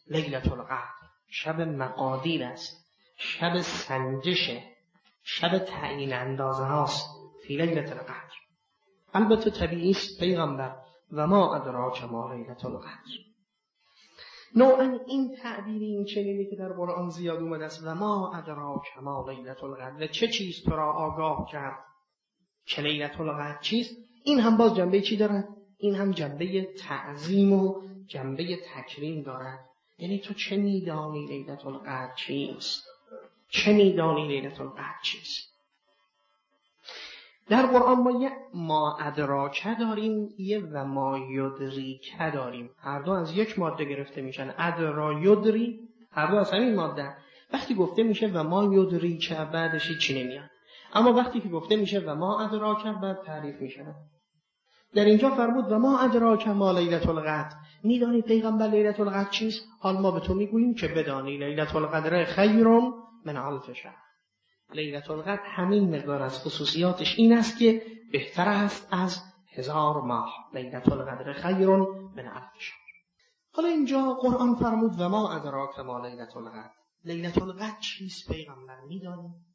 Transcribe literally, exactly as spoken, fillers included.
لیلة القدر شب مقادیر است، شب سنجشه، شب تعیین اندازه هاست. فی لیلة القدر. البته طبیعی است پیغمبر و ما ادراک ما لیلة القدر. نوعا این تعبیر این چنینی که در قرآن زیاد اومده است و ما ادراک ما لیلة القدر، چه چیز تو را آگاه کرد که لیلة القدر چیست، این هم باز جنبه چی دارد؟ این هم جنبه تعظیم و جنبه تکریم دارد. یعنی تو چه میدانی لیلة القدر چیست؟ چه میدانی لیلة القدر چیست؟ در قرآن ما یه ما ادراکه داریم، یه و ما یدریکه داریم. هر دو از یک ماده گرفته میشن. ادرا یدری، هر دو از همین ماده. وقتی گفته میشه و ما یدریکه بعدش چی نمیاد، اما وقتی که گفته میشه و ما ادراکه بعد تعریف میشه. در اینجا فرمود و ما ادراک ما لیلة القدر، میدانی پیغمبر لیلة القدر چیست؟ حال ما به تو میگوییم که بدانی لیلة القدر خیر من الف شهر. لیلة القدر همین مقدار از خصوصیاتش این است که بهتر است از هزار ماه. لیلة القدر خیر من الف شهر. حالا اینجا قرآن فرمود و ما ادراک ما لیلة القدر. لیلة القدر چیست پیغمبر میدانی؟